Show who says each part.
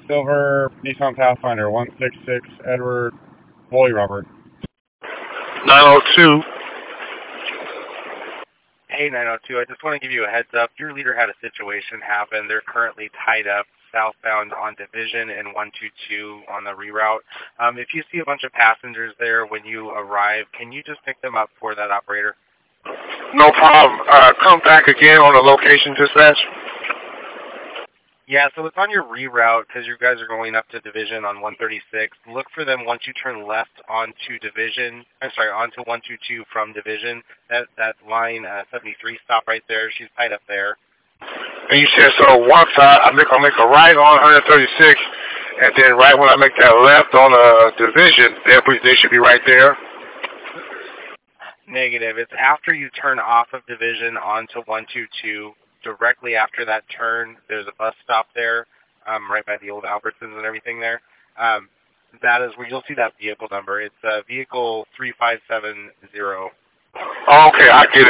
Speaker 1: Silver Nissan Pathfinder 166 Edward Boy Robert.
Speaker 2: 902.
Speaker 3: Hey, 902, I just want to give you a heads up. Your leader had a situation happen. They're currently tied up southbound on Division and 122 on the reroute. If you see a bunch of passengers there when you arrive, can you just pick them up for that operator?
Speaker 2: No problem. Come back again on the location dispatch.
Speaker 3: Yeah, so it's on your reroute because you guys are going up to Division on 136. Look for them once you turn left onto Division. I'm sorry, onto 122 from Division. That line 73 stop right there. She's tied up there.
Speaker 2: And you said so one side I'll make a right on 136, and then right when I make that left on Division, they should be right there.
Speaker 3: Negative. It's after you turn off of Division onto 122. Directly after that turn, there's a bus stop there, right by the old Albertsons and everything there. That is where you'll see that vehicle number. It's vehicle 3570.
Speaker 2: Okay, I get it.